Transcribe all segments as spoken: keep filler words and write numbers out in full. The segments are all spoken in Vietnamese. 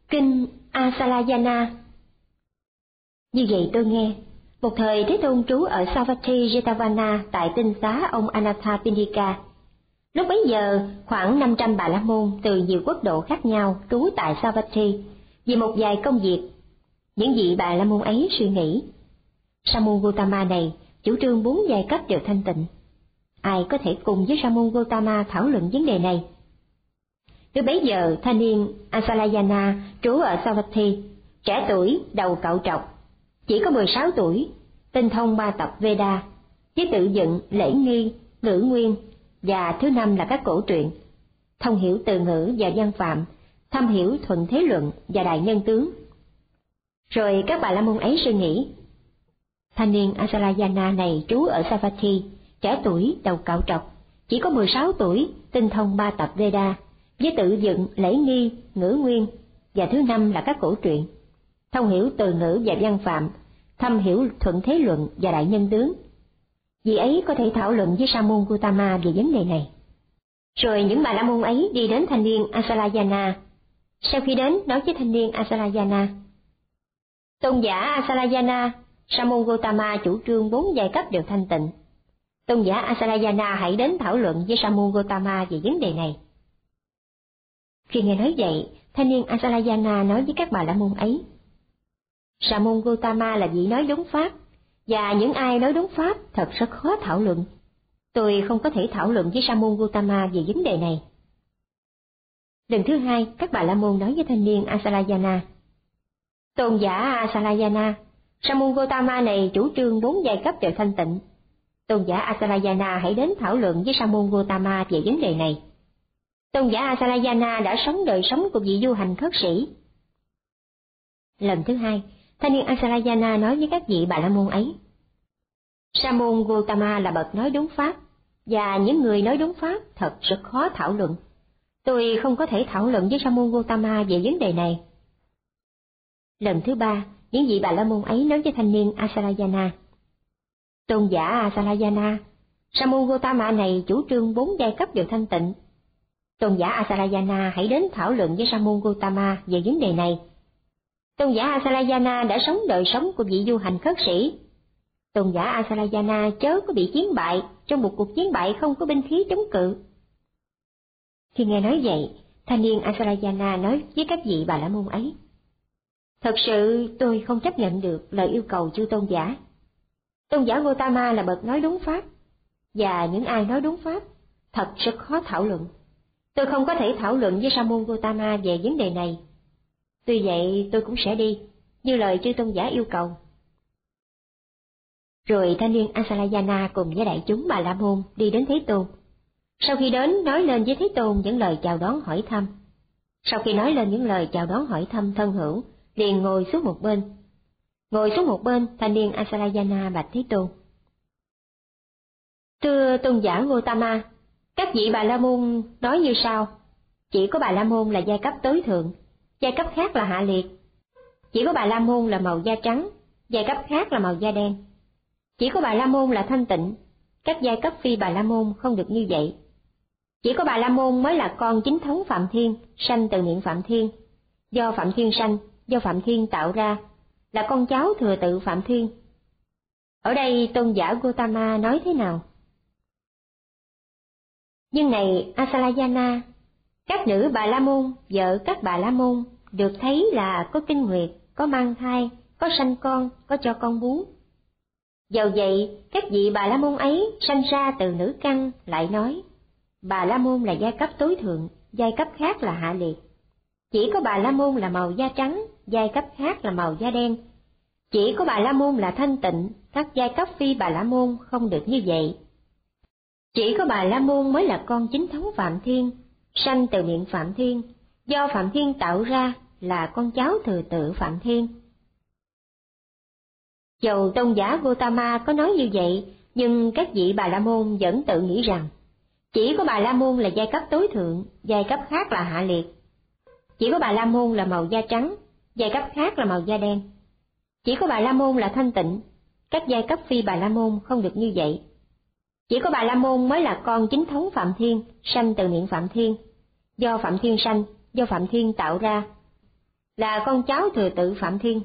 Kinh Asalayana. Như vậy tôi nghe, một thời Thế Tôn trú ở Savatthi Jetavana tại tinh xá ông Anathapindika. Lúc bấy giờ, khoảng năm trăm Bà La Môn từ nhiều quốc độ khác nhau trú tại Savatthi vì một vài công việc. Những vị Bà La Môn ấy suy nghĩ, Sa môn Gotama này chủ trương bốn giai cấp đều thanh tịnh. Ai có thể cùng với Sa môn Gotama thảo luận vấn đề này? Lúc bấy giờ, thanh niên Asalayana trú ở Savatthi, trẻ tuổi, đầu cạo trọc, chỉ có mười sáu tuổi, tinh thông ba tập Veda, với tự dựng, lễ nghi, ngữ nguyên, và thứ năm là các cổ truyện, thông hiểu từ ngữ và văn phạm, thâm hiểu thuận thế luận và đại nhân tướng. Rồi các Bà La Môn ấy suy nghĩ, thanh niên Asalayana này trú ở Savatthi, trẻ tuổi, đầu cạo trọc, chỉ có mười sáu tuổi, tinh thông ba tập Veda, với tự dựng, lễ nghi, ngữ nguyên, và thứ năm là các cổ truyện, thông hiểu từ ngữ và văn phạm, thâm hiểu thuận thế luận và đại nhân tướng. Vì ấy có thể thảo luận với Sa môn Gotama về vấn đề này. Rồi những Bà La Môn ấy đi đến thanh niên Asalayana. Sau khi đến nói với thanh niên Asalayana, tôn giả Asalayana, Sa môn Gotama chủ trương bốn giai cấp đều thanh tịnh. Tôn giả Asalayana hãy đến thảo luận với Sa môn Gotama về vấn đề này. Khi nghe nói vậy, thanh niên Asalayana nói với các Bà La Môn ấy, Sa môn Gotama là vị nói đúng pháp, và những ai nói đúng pháp thật rất khó thảo luận. Tôi không có thể thảo luận với Sa môn Gotama về vấn đề này. Lần thứ hai, các Bà La Môn nói với thanh niên Asalayana, tôn giả Asalayana, Sa môn Gotama này chủ trương bốn giai cấp đều thanh tịnh. Tôn giả Asalayana hãy đến thảo luận với Sa môn Gotama về vấn đề này. Tôn giả Asalayana đã sống đời sống của vị du hành khất sĩ. Lần thứ hai, thanh niên Asalayana nói với các vị Bà La Môn ấy, Sa môn Gotama là bậc nói đúng pháp, và những người nói đúng pháp thật rất khó thảo luận. Tôi không có thể thảo luận với Sa môn Gotama về vấn đề này. Lần thứ ba, những vị Bà La Môn ấy nói với thanh niên Asalayana, tôn giả Asalayana, Sa môn Gotama này chủ trương bốn giai cấp đều thanh tịnh. Tôn giả Asalayana hãy đến thảo luận với Sa môn Gotama về vấn đề này. Tôn giả Asalayana đã sống đời sống của vị du hành khất sĩ. Tôn giả Asalayana chớ có bị chiến bại trong một cuộc chiến bại không có binh khí chống cự. Khi nghe nói vậy, thanh niên Asalayana nói với các vị Bà La Môn ấy, thật sự tôi không chấp nhận được lời yêu cầu chư tôn giả. Tôn giả Gotama là bậc nói đúng pháp, và những ai nói đúng pháp thật rất khó thảo luận. Tôi không có thể thảo luận với Sa môn Gotama về vấn đề này. Tuy vậy tôi cũng sẽ đi, như lời chư tôn giả yêu cầu. Rồi thanh niên Asalayana cùng với đại chúng Bà La Môn đi đến Thế Tôn. Sau khi đến, nói lên với Thế Tôn những lời chào đón hỏi thăm. Sau khi nói lên những lời chào đón hỏi thăm thân hữu, liền ngồi xuống một bên. Ngồi xuống một bên, thanh niên Asalayana bạch Thế Tôn, thưa tôn giả Gotama, các vị Bà La Môn nói như sau, chỉ có Bà La Môn là giai cấp tối thượng, giai cấp khác là hạ liệt. Chỉ có Bà La Môn là màu da trắng, giai cấp khác là màu da đen. Chỉ có Bà La Môn là thanh tịnh, các giai cấp phi Bà La Môn không được như vậy. Chỉ có Bà La Môn mới là con chính thống Phạm Thiên, sanh từ miệng Phạm Thiên, do Phạm Thiên sanh, do Phạm Thiên tạo ra, là con cháu thừa tự Phạm Thiên. Ở đây tôn giả Gotama nói thế nào? Nhưng này Asalayana, các nữ Bà La Môn, vợ các Bà La Môn, được thấy là có kinh nguyệt, có mang thai, có sanh con, có cho con bú. Dầu vậy, các vị Bà La Môn ấy sanh ra từ nữ căn, lại nói, Bà La Môn là giai cấp tối thượng, giai cấp khác là hạ liệt. Chỉ có Bà La Môn là màu da trắng, giai cấp khác là màu da đen. Chỉ có Bà La Môn là thanh tịnh, các giai cấp phi Bà La Môn không được như vậy. Chỉ có Bà La Môn mới là con chính thống Phạm Thiên, sanh từ miệng Phạm Thiên, do Phạm Thiên tạo ra, là con cháu thừa tự Phạm Thiên. Dầu tôn giả Gotama có nói như vậy, nhưng các vị Bà La Môn vẫn tự nghĩ rằng, chỉ có Bà La Môn là giai cấp tối thượng, giai cấp khác là hạ liệt. Chỉ có Bà La Môn là màu da trắng, giai cấp khác là màu da đen. Chỉ có Bà La Môn là thanh tịnh, các giai cấp phi Bà La Môn không được như vậy. Chỉ có Bà La Môn mới là con chính thống Phạm Thiên, sanh từ miệng Phạm Thiên, do Phạm Thiên sanh, do Phạm Thiên tạo ra, là con cháu thừa tự Phạm Thiên.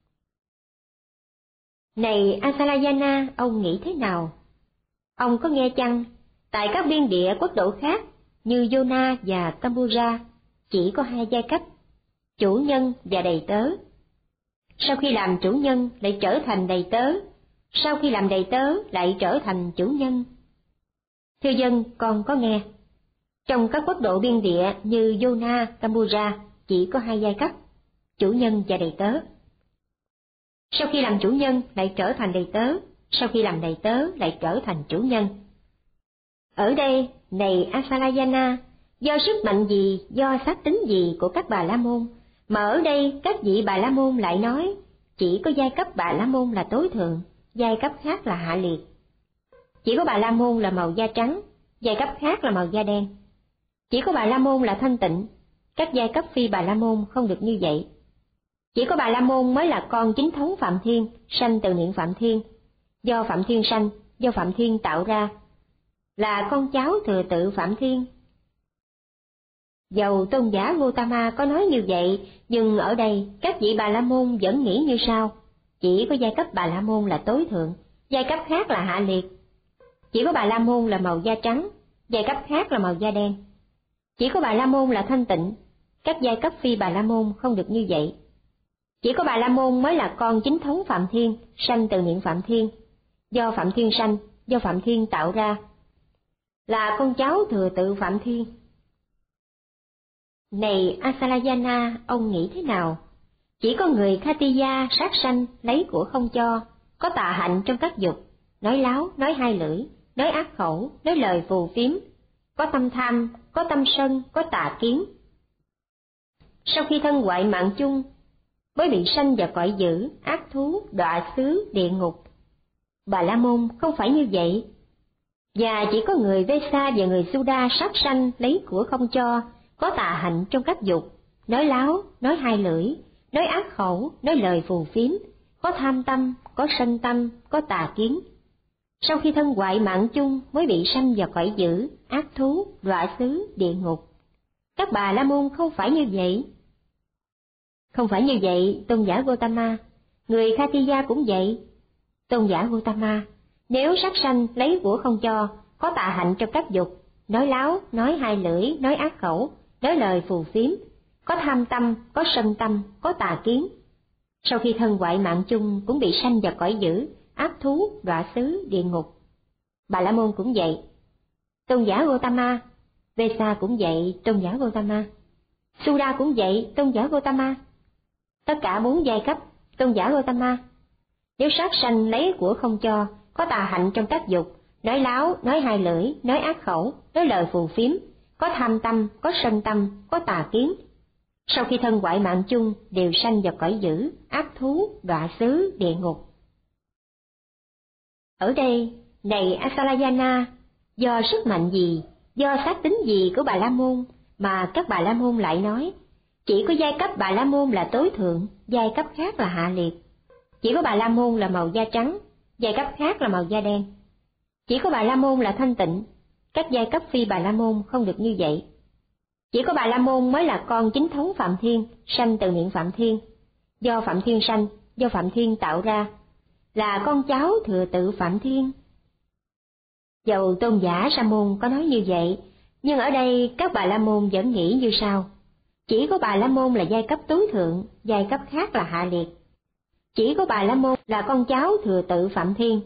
Này Asalayana, ông nghĩ thế nào? Ông có nghe chăng, tại các biên địa quốc độ khác như Yona và Kambura chỉ có hai giai cấp, chủ nhân và đầy tớ. Sau khi làm chủ nhân lại trở thành đầy tớ, sau khi làm đầy tớ lại trở thành chủ nhân. Thưa dân, con có nghe. Trong các quốc độ biên địa như Yona, Kambura chỉ có hai giai cấp, chủ nhân và đầy tớ. Sau khi làm chủ nhân lại trở thành đầy tớ, sau khi làm đầy tớ lại trở thành chủ nhân. Ở đây, này Asalayana, do sức mạnh gì, do xác tính gì của các Bà La Môn, mà ở đây các vị Bà La Môn lại nói, chỉ có giai cấp Bà La Môn là tối thượng, giai cấp khác là hạ liệt. Chỉ có Bà La Môn là màu da trắng, giai cấp khác là màu da đen. Chỉ có Bà La Môn là thanh tịnh, các giai cấp phi Bà La Môn không được như vậy. Chỉ có Bà La Môn mới là con chính thống Phạm Thiên, sanh từ miệng Phạm Thiên, do Phạm Thiên sanh, do Phạm Thiên tạo ra, là con cháu thừa tự Phạm Thiên. Dầu tôn giả Gautama có nói như vậy, nhưng ở đây các vị Bà La Môn vẫn nghĩ như sau, chỉ có giai cấp Bà La Môn là tối thượng, giai cấp khác là hạ liệt. Chỉ có Bà La Môn là màu da trắng, giai cấp khác là màu da đen. Chỉ có Bà La Môn là thanh tịnh, các giai cấp phi Bà La Môn không được như vậy. Chỉ có Bà La Môn mới là con chính thống Phạm Thiên, sanh từ miệng Phạm Thiên, do Phạm Thiên sanh, do Phạm Thiên tạo ra, là con cháu thừa tự Phạm Thiên. Này Asalayana, ông nghĩ thế nào? Chỉ có người Khatiya sát sanh lấy của không cho, có tà hạnh trong các dục, nói láo, nói hai lưỡi, nói ác khẩu, nói lời phù phiếm, có tâm tham, có tâm sân, có tà kiến. Sau khi thân hoại mạng chung, mới bị sanh vào cõi dữ, ác thú, đọa xứ, địa ngục. Bà La Môn không phải như vậy. Và chỉ có người Vesa và người Suda sát sanh lấy của không cho, có tà hạnh trong các dục, nói láo, nói hai lưỡi, nói ác khẩu, nói lời phù phiếm, có tham tâm, có sân tâm, có tà kiến. Sau khi thân hoại mạng chung mới bị sanh vào cõi dữ, ác thú, đọa xứ, địa ngục. Các Bà La Môn không phải như vậy. Không phải như vậy, tôn giả Gautama, người Khatiya cũng vậy. Tôn giả Gautama, nếu sát sanh lấy của không cho, có tà hạnh trong các dục, nói láo, nói hai lưỡi, nói ác khẩu, nói lời phù phiếm, có tham tâm, có sân tâm, có tà kiến. Sau khi thân hoại mạng chung cũng bị sanh vào cõi dữ, ác thú, đọa xứ, địa ngục. Bà La Môn cũng vậy. Tôn giả Gautama, Vesa cũng vậy, tôn giả Gautama. Suda cũng vậy, tôn giả Gautama. Tất cả bốn giai cấp, tôn giả Gautama. Nếu sát sanh lấy của không cho, có tà hạnh trong các dục, nói láo, nói hai lưỡi, nói ác khẩu, nói lời phù phiếm, có tham tâm, có sân tâm, có tà kiến. Sau khi thân hoại mạng chung đều sanh vào cõi dữ, ác thú, đọa xứ, địa ngục. Ở đây, này Asalayana, do sức mạnh gì, do xác tính gì của Bà La Môn, mà các Bà La Môn lại nói, chỉ có giai cấp Bà La Môn là tối thượng, giai cấp khác là hạ liệt. Chỉ có Bà La Môn là màu da trắng, giai cấp khác là màu da đen. Chỉ có Bà La Môn là thanh tịnh, các giai cấp phi Bà La Môn không được như vậy. Chỉ có Bà La Môn mới là con chính thống Phạm Thiên, sanh từ miệng Phạm Thiên, do Phạm Thiên sanh, do Phạm Thiên tạo ra, là con cháu thừa tự Phạm Thiên. Dầu tôn giả Sa Môn có nói như vậy, nhưng ở đây các Bà La Môn vẫn nghĩ như sau, chỉ có Bà La Môn là giai cấp tối thượng, giai cấp khác là hạ liệt. Chỉ có Bà La Môn là con cháu thừa tự Phạm Thiên.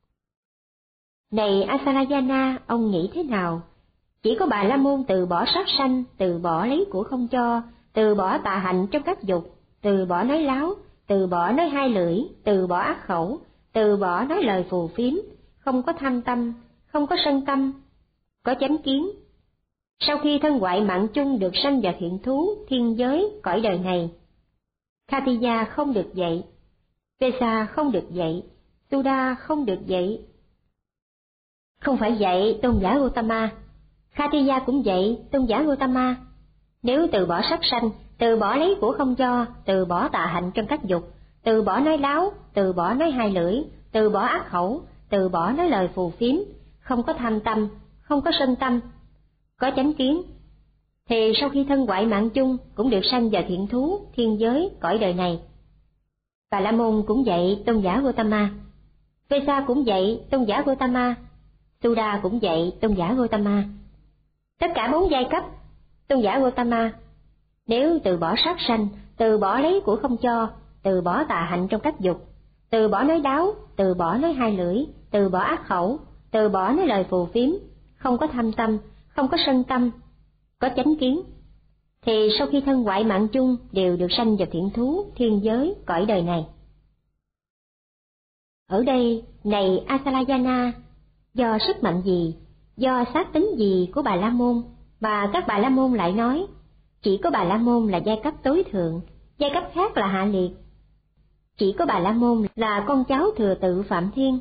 Này Asalayana, ông nghĩ thế nào? Chỉ có Bà La Môn từ bỏ sát sanh, từ bỏ lấy của không cho, từ bỏ tà hạnh trong các dục, từ bỏ nói láo, từ bỏ nói hai lưỡi, từ bỏ ác khẩu, từ bỏ nói lời phù phiếm, không có tham tâm, không có sân tâm, có chánh kiến. Sau khi thân hoại mạng chung được sanh vào thiện thú, thiên giới, cõi đời này. Khatiya không được vậy, Vesa không được vậy, Suda không được vậy. Không phải vậy, tôn giả Gautama. Khatiya cũng vậy, tôn giả Gautama. Nếu từ bỏ sát sanh, từ bỏ lấy của không cho, từ bỏ tà hạnh trong các dục, từ bỏ nói láo, từ bỏ nói hai lưỡi, từ bỏ ác khẩu, từ bỏ nói lời phù phiếm, không có tham tâm, không có sân tâm, có chánh kiến. thì sau khi thân ngoại mạng chung cũng được sanh vào thiện thú, thiên giới, cõi đời này. Bà La Môn cũng vậy, tôn giả Gotama. Vesa cũng vậy, tôn giả Gotama. Suda cũng vậy, tôn giả Gotama. Tất cả bốn giai cấp, tôn giả Gotama. Nếu từ bỏ sát sanh, từ bỏ lấy của không cho, từ bỏ tà hạnh trong các dục, từ bỏ nói đáo, từ bỏ nói hai lưỡi, từ bỏ ác khẩu, từ bỏ nói lời phù phiếm, không có tham tâm, không có sân tâm, có chánh kiến, thì sau khi thân ngoại mạng chung đều được sanh vào thiện thú, thiên giới, cõi đời này. Ở đây, này Asalayana, do sức mạnh gì, do sát tính gì của Bà La Môn, mà các Bà La Môn lại nói, chỉ có Bà La Môn là giai cấp tối thượng, giai cấp khác là hạ liệt. Chỉ có Bà La Môn là con cháu thừa tự Phạm Thiên.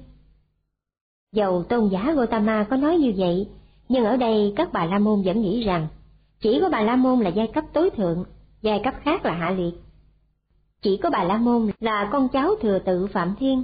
Dầu tôn giả Gotama có nói như vậy, nhưng ở đây các Bà La Môn vẫn nghĩ rằng chỉ có Bà La Môn là giai cấp tối thượng, giai cấp khác là hạ liệt. Chỉ có Bà La Môn là con cháu thừa tự Phạm Thiên.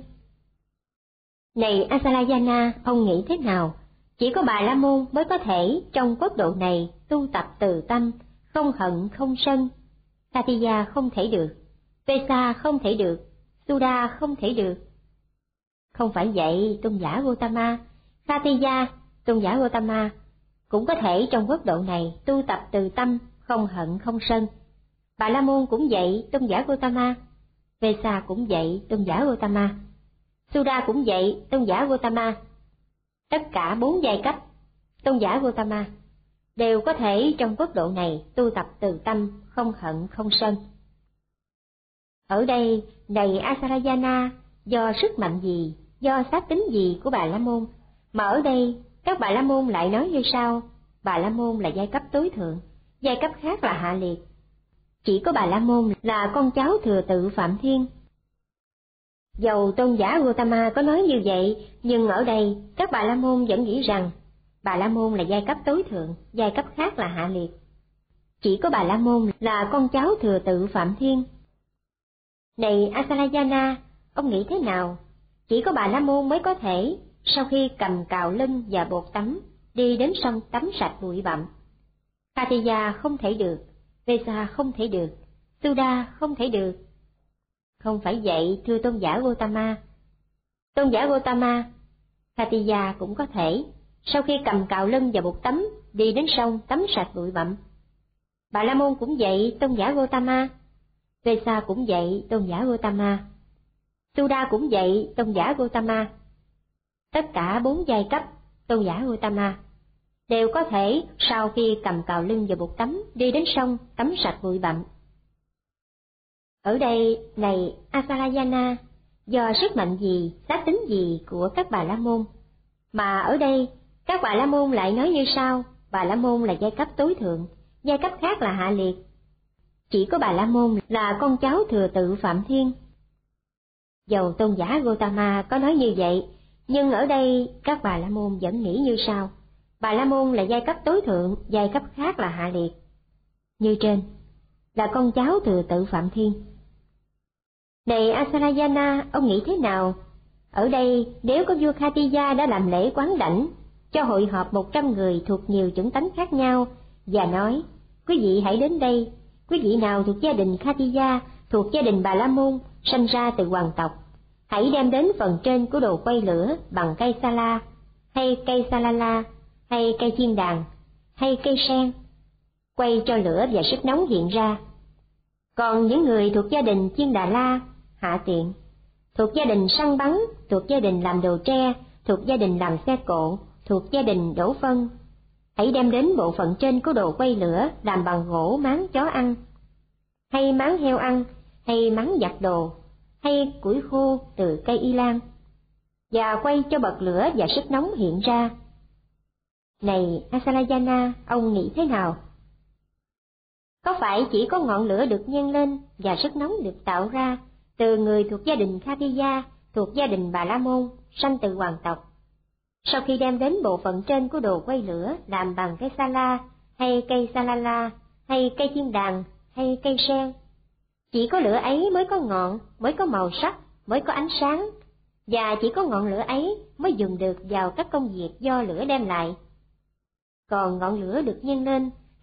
Này Asalayana, ông nghĩ thế nào? Chỉ có Bà La Môn mới có thể trong quốc độ này tu tập từ tâm, không hận không sân. Katiya không thể được, Vesa không thể được, Suda không thể được. Không phải vậy, tôn giả Gotama. Katiya, tôn giả Gotama, cũng có thể trong quốc độ này tu tập từ tâm, không hận không sân. Bà La Môn cũng vậy, tôn giả Gotama. Vesa cũng vậy, tôn giả Gotama. Suda cũng vậy, tôn giả Gotama. Tất cả bốn giai cấp, tôn giả Gotama, đều có thể trong quốc độ này tu tập từ tâm, không hận không sân. Ở đây, này Asalayana, do sức mạnh gì, do sát tính gì của Bà La Môn, mà ở đây các Bà La Môn lại nói như sau: Bà La Môn là giai cấp tối thượng, giai cấp khác là hạ liệt. Chỉ có Bà La Môn là con cháu thừa tự Phạm Thiên. Dầu tôn giả Gotama có nói như vậy, nhưng ở đây các Bà La Môn vẫn nghĩ rằng Bà La Môn là giai cấp tối thượng, giai cấp khác là hạ liệt. Chỉ có Bà La Môn là con cháu thừa tự Phạm Thiên. Này Asalayana, ông nghĩ thế nào? Chỉ có Bà La Môn mới có thể, sau khi cầm cào lưng và bột tắm, đi đến sông tắm sạch bụi bặm. Katiya không thể được, Vesa không thể được, Suda không thể được. Không phải vậy, thưa tôn giả Gotama. Tôn giả Gotama, Katiya cũng có thể, sau khi cầm cào lưng và bột tắm, đi đến sông tắm sạch bụi bặm. Bà La Môn cũng vậy, tôn giả Gotama. Vesa cũng vậy, tôn giả Gotama. Suda cũng vậy, tôn giả Gotama. Tất cả bốn giai cấp, tôn giả Gotama, đều có thể sau khi cầm cào lưng và bột tắm, đi đến sông tắm sạch bụi bặm. Ở đây, này Asalayana, do sức mạnh gì, sát tính gì của các Bà La Môn, mà ở đây các Bà La Môn lại nói như sau: Bà La Môn là giai cấp tối thượng, giai cấp khác là hạ liệt. Chỉ có Bà La Môn là con cháu thừa tự Phạm Thiên. Dầu tôn giả Gotama có nói như vậy, nhưng ở đây các Bà La Môn vẫn nghĩ như sau: Bà La Môn là giai cấp tối thượng, giai cấp khác là hạ liệt. Như trên, là con cháu thừa tự Phạm Thiên. Này Asalayana, ông nghĩ thế nào? Ở đây, nếu có vua Katiya đã làm lễ quán đảnh, cho hội họp một trăm người thuộc nhiều chủng tánh khác nhau, và nói: Quý vị hãy đến đây, quý vị nào thuộc gia đình Katiya, thuộc gia đình Bà La Môn, sanh ra từ hoàng tộc, hãy đem đến phần trên của đồ quay lửa bằng cây sala, hay cây salala, hay cây chiên đàn, hay cây sen, quay cho lửa và sức nóng hiện ra. Còn những người thuộc gia đình Chiên Đà La, Hạ Tiện, thuộc gia đình săn bắn, thuộc gia đình làm đồ tre, thuộc gia đình làm xe cộ, thuộc gia đình đổ phân, hãy đem đến bộ phận trên của đồ quay lửa làm bằng gỗ máng chó ăn, hay máng heo ăn, hay máng giặt đồ, hay củi khô từ cây y lan, và quay cho bật lửa và sức nóng hiện ra. Này Asalayana, ông nghĩ thế nào? Có phải chỉ có ngọn lửa được nhen lên và sức nóng được tạo ra từ người thuộc gia đình Katiya, thuộc gia đình Bà La Môn, sanh từ hoàng tộc, sau khi đem đến bộ phận trên của đồ quay lửa làm bằng cây sala, hay cây salala, hay cây chiên đàn, hay cây sen, chỉ có lửa ấy mới có ngọn, mới có màu sắc, mới có ánh sáng, và chỉ có ngọn lửa ấy mới dùng được vào các công việc do lửa đem lại. Còn ngọn lửa được nhân lên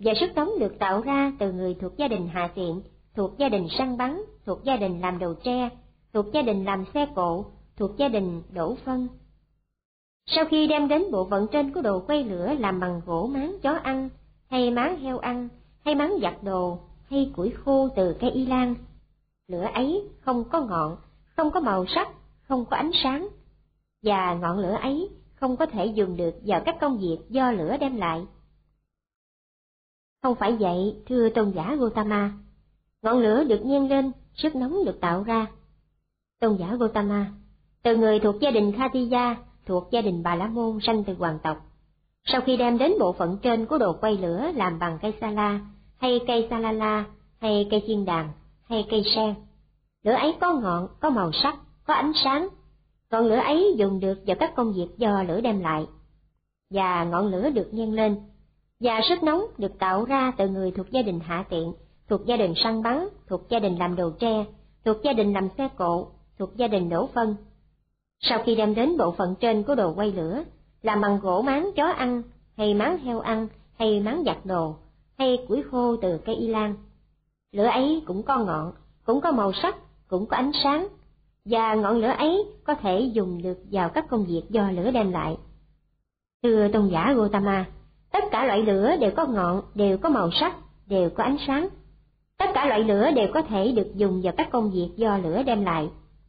và sức nóng được tạo ra từ người thuộc gia đình hạ tiện, thuộc gia đình săn bắn, thuộc gia đình làm đồ tre, thuộc gia đình làm xe cộ, thuộc gia đình đổ phân. Sau khi đem đến bộ phận trên của đồ quay lửa làm bằng gỗ máng chó ăn, hay máng heo ăn, hay máng giặt đồ, hay củi khô từ cây y lan, lửa ấy không có ngọn, không có màu sắc, không có ánh sáng, và ngọn lửa ấy không có thể dùng được vào các công việc do lửa đem lại. Không phải vậy, thưa tôn giả Gautama, ngọn lửa được nhiên lên, sức nóng được tạo ra. Tôn giả Gautama, từ người thuộc gia đình Khatija, thuộc gia đình Bà La Môn sanh từ hoàng tộc, sau khi đem đến bộ phận trên của đồ quay lửa làm bằng cây sa la, hay cây sa la la, hay cây chiên đàn, hay cây sen, lửa ấy có ngọn, có màu sắc, có ánh sáng. Ngọn lửa ấy dùng được vào các công việc do lửa đem lại, và ngọn lửa được nhân lên, và sức nóng được tạo ra từ người thuộc gia đình hạ tiện, thuộc gia đình săn bắn, thuộc gia đình làm đồ tre, thuộc gia đình làm xe cộ, thuộc gia đình đổ phân. Sau khi đem đến bộ phận trên của đồ quay lửa, làm bằng gỗ máng chó ăn, hay máng heo ăn, hay máng giặt đồ, hay củi khô từ cây y lan, lửa ấy cũng có ngọn, cũng có màu sắc, cũng có ánh sáng, và ngọn lửa ấy có thể dùng được vào các công việc do lửa đem lại. Thưa tôn giả Gautama, tất cả loại lửa đều có ngọn, đều có màu sắc, đều có ánh sáng. Tất cả loại lửa đều có thể được dùng vào các công việc do lửa đem lại.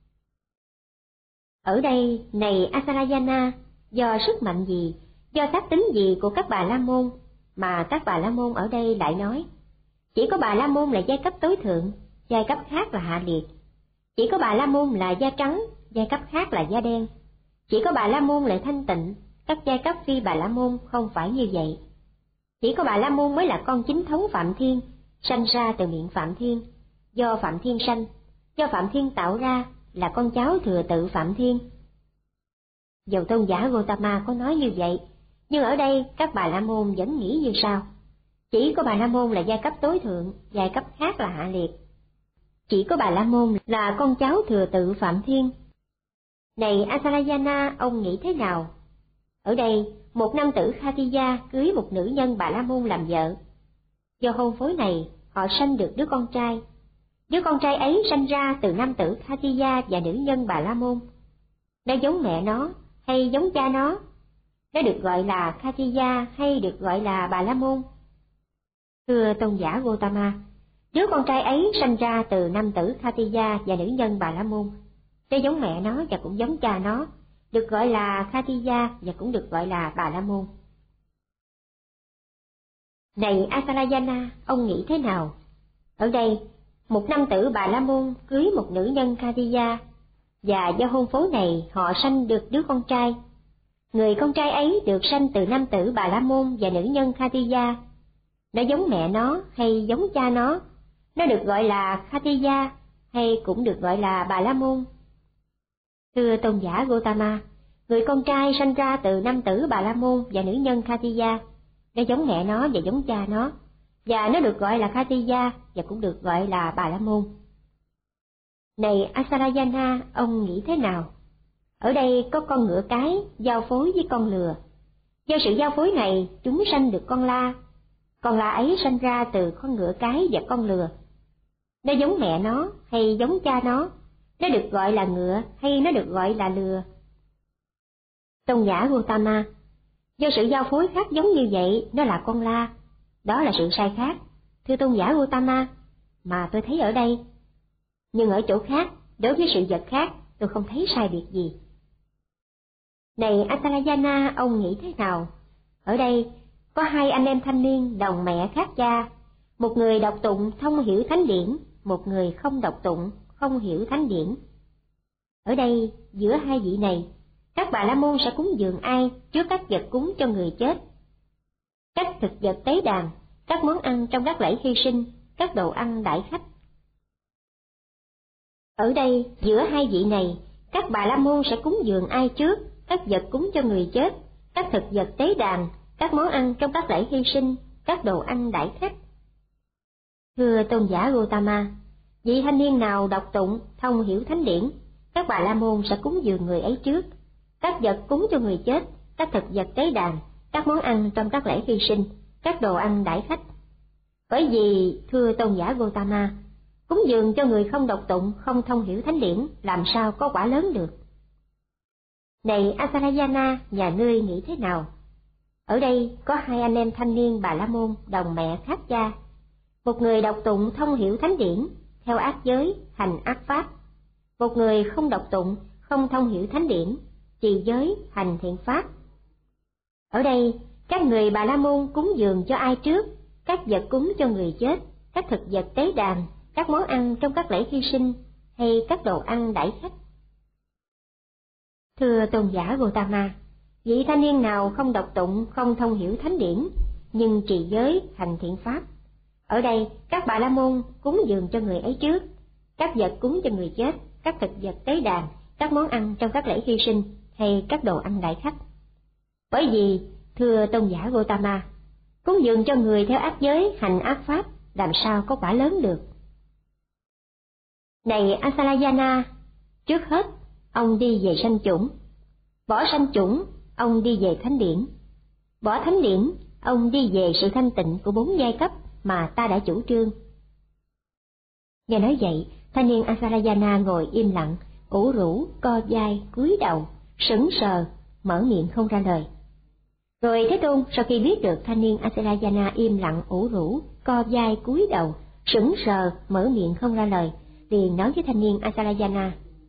Ở đây, này Asalayana, do sức mạnh gì, do tác tính gì của các Bà La Môn, mà các Bà La Môn ở đây lại nói, chỉ có Bà La Môn là giai cấp tối thượng, giai cấp khác là hạ liệt. Chỉ có Bà La Môn là da trắng, giai cấp khác là da đen. Chỉ có Bà La Môn là thanh tịnh, các giai cấp phi Bà La Môn không phải như vậy. Chỉ có Bà La Môn mới là con chính thống Phạm Thiên, sanh ra từ miệng Phạm Thiên, do Phạm Thiên sanh, do Phạm Thiên tạo ra, là con cháu thừa tự Phạm Thiên. Dầu tôn giả Gautama có nói như vậy, nhưng ở đây các Bà La Môn vẫn nghĩ như sau: chỉ có Bà La Môn là giai cấp tối thượng, giai cấp khác là hạ liệt. Chỉ có Bà La Môn là con cháu thừa tự Phạm Thiên. Này Asalayana, ông nghĩ thế nào? Ở đây, một nam tử Khatija cưới một nữ nhân Bà La Môn làm vợ. Do hôn phối này, họ sanh được đứa con trai. Đứa con trai ấy sanh ra từ nam tử Khatija và nữ nhân Bà La Môn. Nó giống mẹ nó hay giống cha nó? Nó được gọi là Khatija hay được gọi là Bà La Môn? Thưa tôn giả Gautama, đứa con trai ấy sanh ra từ nam tử Khatija và nữ nhân Bà La Môn. Nó giống mẹ nó và cũng giống cha nó, được gọi là Khatija và cũng được gọi là Bà La Môn. Này Asalayana, ông nghĩ thế nào? Ở đây, một nam tử Bà La Môn cưới một nữ nhân Khatija, và do hôn phối này họ sanh được đứa con trai. Người con trai ấy được sanh từ nam tử Bà La Môn và nữ nhân Khatija. Nó giống mẹ nó hay giống cha nó? Nó được gọi là Khatija hay cũng được gọi là Bà La Môn? Thưa tôn giả Gautama, người con trai sanh ra từ nam tử Bà La Môn và nữ nhân Khatija. Nó giống mẹ nó và giống cha nó, và nó được gọi là Khatija và cũng được gọi là Bà La Môn. Này Asalayana, ông nghĩ thế nào? Ở đây có con ngựa cái giao phối với con lừa. Do sự giao phối này, chúng sanh được con la. Con la ấy sanh ra từ con ngựa cái và con lừa. Nó giống mẹ nó hay giống cha nó? Nó được gọi là ngựa hay nó được gọi là lừa? Tôn giả Gautama, do sự giao phối khác giống như vậy, nó là con la. Đó là sự sai khác, thưa tôn giả Gautama, mà tôi thấy ở đây. Nhưng ở chỗ khác, đối với sự vật khác, tôi không thấy sai biệt gì. Này Asalayana, ông nghĩ thế nào? Ở đây, có hai anh em thanh niên đồng mẹ khác cha, một người đọc tụng thông hiểu thánh điển, một người không đọc tụng, không hiểu thánh điển. Ở đây, giữa hai vị này, các Bà La Môn sẽ cúng dường ai trước các vật cúng cho người chết? Các thực vật tế đàn, các món ăn trong các lễ hy sinh, các đồ ăn đãi khách. Ở đây, giữa hai vị này, các Bà La Môn sẽ cúng dường ai trước các vật cúng cho người chết, các thực vật tế đàn, các món ăn trong các lễ hy sinh, các đồ ăn đãi khách? Thưa tôn giả Gautama, vị thanh niên nào đọc tụng, thông hiểu thánh điển, các Bà La Môn sẽ cúng dường người ấy trước, các vật cúng cho người chết, các thực vật tế đàn, các món ăn trong các lễ hy sinh, các đồ ăn đãi khách. Bởi vì, thưa tôn giả Gotama, cúng dường cho người không đọc tụng, không thông hiểu thánh điển, làm sao có quả lớn được. Này Asarayana, nhà ngươi nghĩ thế nào? Ở đây có hai anh em thanh niên Bà La Môn đồng mẹ khác cha. Một người đọc tụng thông hiểu thánh điển, theo ác giới, hành ác pháp. Một người không đọc tụng, không thông hiểu thánh điển, trì giới, hành thiện pháp. Ở đây, các người Bà La Môn cúng dường cho ai trước? Các vật cúng cho người chết, các thực vật tế đàn, các món ăn trong các lễ hy sinh, hay các đồ ăn đãi khách? Thưa tôn giả Gotama, vị thanh niên nào không đọc tụng, không thông hiểu thánh điển, nhưng trì giới, hành thiện pháp? Ở đây, các Bà La Môn cúng dường cho người ấy trước, các vật cúng cho người chết, các thực vật tế đàn, các món ăn trong các lễ hy sinh, hay các đồ ăn đãi khách. Bởi vì, thưa tôn giả Gotama, cúng dường cho người theo ác giới, hành ác pháp, làm sao có quả lớn được. Này Asalayana, trước hết, ông đi về sanh chủng. Bỏ sanh chủng, ông đi về thánh điển. Bỏ thánh điển, ông đi về sự thanh tịnh của bốn giai cấp mà ta đã chủ trương. Nghe nói vậy, thanh niên Asalayana ngồi im lặng, ủ rũ, co vai, cúi đầu, sững sờ, mở miệng không ra lời. Rồi Thế Tôn sau khi biết được thanh niên Asalayana im lặng, ủ rũ, co vai, cúi đầu, sững sờ, mở miệng không ra lời, liền nói với thanh niên Asalayana: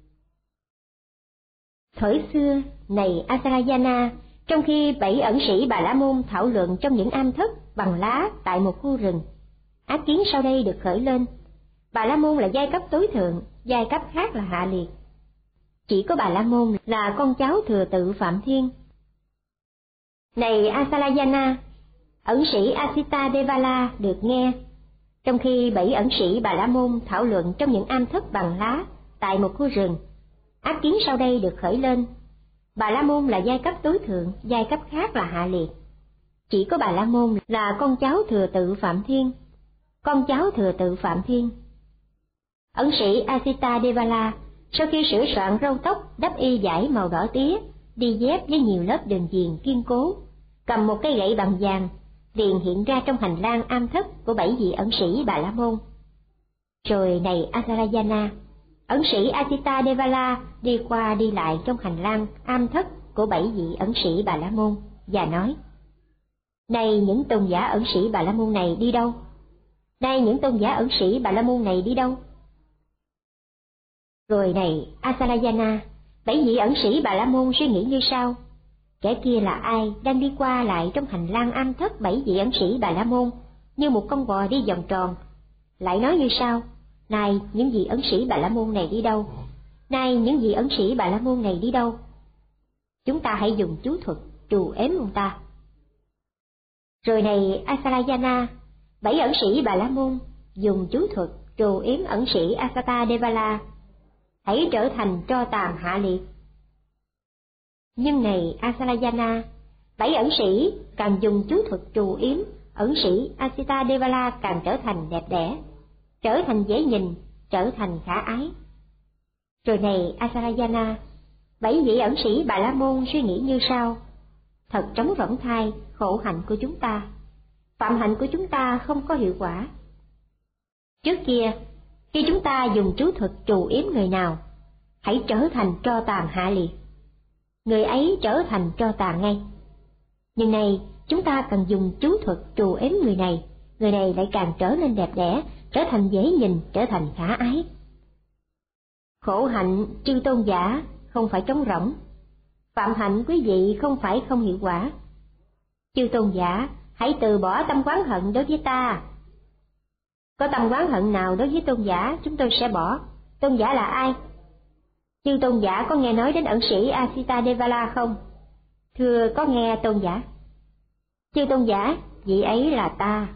Thuở xưa, này Asalayana, trong khi bảy ẩn sĩ Bà La Môn thảo luận trong những am thất bằng lá tại một khu rừng, ác kiến sau đây được khởi lên. Bà La Môn là giai cấp tối thượng, giai cấp khác là hạ liệt. Chỉ có Bà La Môn là con cháu thừa tự Phạm Thiên. Này Asalayana, ẩn sĩ Asita Devala được nghe, trong khi bảy ẩn sĩ Bà La Môn thảo luận trong những am thất bằng lá tại một khu rừng, ác kiến sau đây được khởi lên. Bà La Môn là giai cấp tối thượng, giai cấp khác là hạ liệt. Chỉ có Bà La Môn là con cháu thừa tự Phạm Thiên. Con cháu thừa tự Phạm Thiên. Ẩn sĩ Asita Devala sau khi sửa soạn râu tóc, đắp y vải màu đỏ tía, đi dép với nhiều lớp đường viền kiên cố, cầm một cây gậy bằng vàng, liền hiện ra trong hành lang am thất của bảy vị ẩn sĩ Bà La Môn. Rồi này Asalayana, ẩn sĩ Asita Devala đi qua đi lại trong hành lang am thất của bảy vị ẩn sĩ Bà La Môn và nói: Này những tôn giả ẩn sĩ Bà La Môn này đi đâu? Này những tôn giả ẩn sĩ Bà La Môn này đi đâu? Rồi này Asalayana, bảy vị ẩn sĩ Bà La Môn suy nghĩ như sau: Kẻ kia là ai đang đi qua lại trong hành lang am thất bảy vị ẩn sĩ Bà La Môn như một con bò đi vòng tròn? Lại nói như sau: Này những vị ẩn sĩ Bà La Môn này đi đâu? Này những vị ẩn sĩ Bà La Môn này đi đâu? Chúng ta hãy dùng chú thuật trù ếm ông ta. Rồi này Asalayana, bảy ẩn sĩ Bà La Môn dùng chú thuật trù ếm ẩn sĩ Asata Devala, hãy trở thành tro tàn hạ liệt. Nhưng này Asalayana, bảy ẩn sĩ càng dùng chú thuật trù yếm, ẩn sĩ Asita Devala càng trở thành đẹp đẽ, trở thành dễ nhìn, trở thành khả ái. Rồi này Asalayana, bảy vị ẩn sĩ Bà La Môn suy nghĩ như sau: Thật trống rỗng thai, khổ hạnh của chúng ta, phạm hạnh của chúng ta không có hiệu quả. Trước kia, khi chúng ta dùng chú thuật trù yếm người nào, hãy trở thành tro tàn hạ liệt, người ấy trở thành tro tàn ngay. Nhưng nay chúng ta cần dùng chú thuật trù ếm người này, người này lại càng trở nên đẹp đẽ, trở thành dễ nhìn, trở thành khả ái. Khổ hạnh chư tôn giả không phải trống rỗng, phạm hạnh quý vị không phải không hiệu quả. Chư tôn giả hãy từ bỏ tâm oán hận đối với ta. Có tâm oán hận nào đối với tôn giả chúng tôi sẽ bỏ. Tôn giả là ai? Chư tôn giả có nghe nói đến ẩn sĩ Asita Devala không? Thưa có nghe tôn giả. Chư tôn giả, vị ấy là ta.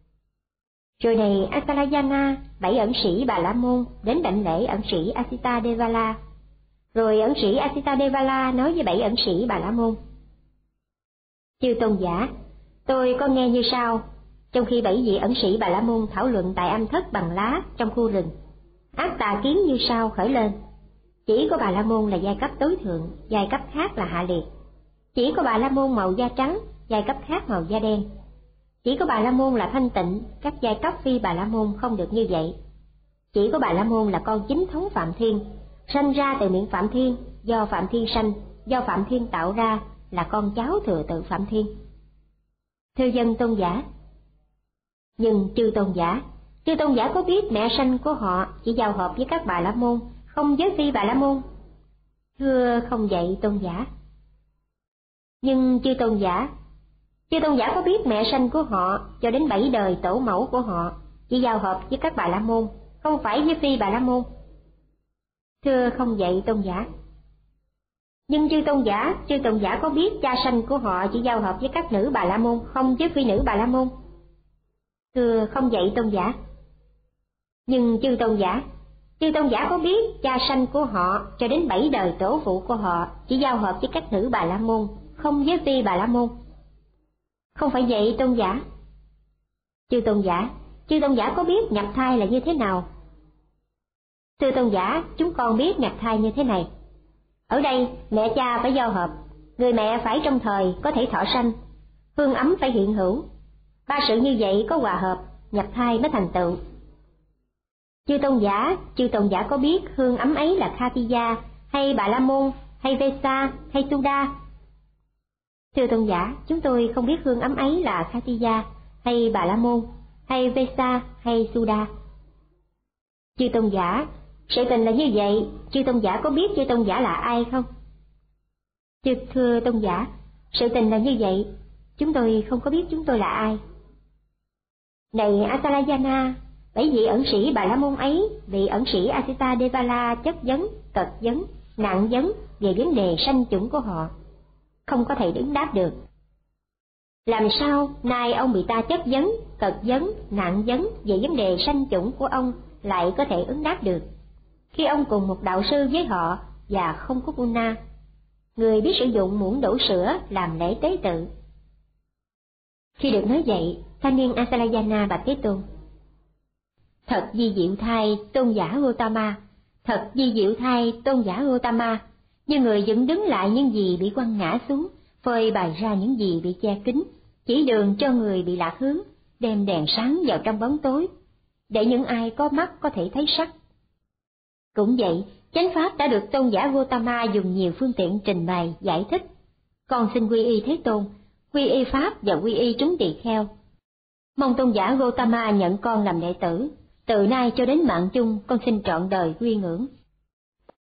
Rồi này Asalayana, bảy ẩn sĩ Bà La Môn đến đảnh lễ ẩn sĩ Asita Devala. Rồi ẩn sĩ Asita Devala nói với bảy ẩn sĩ Bà La Môn: Chư tôn giả, tôi có nghe như sau: Trong khi bảy vị ẩn sĩ Bà La Môn thảo luận tại am thất bằng lá trong khu rừng, ác tà kiến như sau khởi lên. Chỉ có Bà La Môn là giai cấp tối thượng, giai cấp khác là hạ liệt. Chỉ có Bà La Môn màu da trắng, giai cấp khác màu da đen. Chỉ có Bà La Môn là thanh tịnh, các giai cấp phi Bà La Môn không được như vậy. Chỉ có Bà La Môn là con chính thống Phạm Thiên, sanh ra từ miệng Phạm Thiên, do Phạm Thiên sanh, do Phạm Thiên tạo ra, là con cháu thừa tự Phạm Thiên. Thưa dân tôn giả, nhưng chư tôn giả, chư tôn giả có biết mẹ sanh của họ chỉ giao hợp với các Bà La Môn, không với phi Bà La Môn? Thưa không vậy tôn giả. Nhưng chư tôn giả, chư tôn giả có biết mẹ sanh của họ cho đến bảy đời tổ mẫu của họ chỉ giao hợp với các Bà La Môn, không phải với phi Bà La Môn? Thưa không vậy tôn giả. Nhưng chư tôn giả, chư tôn giả có biết cha sanh của họ chỉ giao hợp với các nữ Bà La Môn, không với phi nữ Bà La Môn? Thưa không vậy tôn giả. Nhưng chư tôn giả, chư tôn giả có biết cha sanh của họ cho đến bảy đời tổ phụ của họ chỉ giao hợp với các nữ Bà La Môn, không với phi Bà La Môn? Không phải vậy tôn giả. Chư tôn giả, chư tôn giả có biết nhập thai là như thế nào? Thưa tôn giả, chúng con biết nhập thai như thế này. Ở đây mẹ cha phải giao hợp, người mẹ phải trong thời có thể thọ sanh, hương ấm phải hiện hữu. Ba sự như vậy có hòa hợp, nhập thai mới thành tựu. Chư tôn giả, chư tôn giả có biết hương ấm ấy là Khatiya, hay Bà La Môn, hay Vesa, hay Suda? Thưa tôn giả, chúng tôi không biết hương ấm ấy là Khatiya, hay Bà La Môn, hay Vesa, hay Suda. Chư tôn giả, sự tình là như vậy, chư tôn giả có biết chư tôn giả là ai không? Chư thưa tôn giả, sự tình là như vậy, chúng tôi không có biết chúng tôi là ai. Này Asalayana, bảy vị ẩn sĩ Bà La Môn ấy, vị ẩn sĩ Asita Devala chất vấn, cật vấn, nặng vấn về vấn đề sanh chủng của họ, không có thể ứng đáp được. Làm sao nay ông bị ta chất vấn, cật vấn, nặng vấn về vấn đề sanh chủng của ông lại có thể ứng đáp được, khi ông cùng một đạo sư với họ và không có guna, người biết sử dụng muỗng đổ sữa làm lễ tế tự? Khi được nói vậy, thanh niên Asalayana bạch Thế Tôn: Thật di diệu thay tôn giả Gotama, thật di diệu thay tôn giả Gotama, như người dựng đứng lại những gì bị quăng ngã xuống, phơi bày ra những gì bị che kín, chỉ đường cho người bị lạc hướng, đem đèn sáng vào trong bóng tối, để những ai có mắt có thể thấy sắc. Cũng vậy, chánh pháp đã được tôn giả Gotama dùng nhiều phương tiện trình bày, giải thích. Con xin quy y Thế Tôn, quy y pháp và quy y chúng tỳ kheo. Mong tôn giả Gotama nhận con làm đệ tử, từ nay cho đến mạng chung con xin trọn đời quy ngưỡng.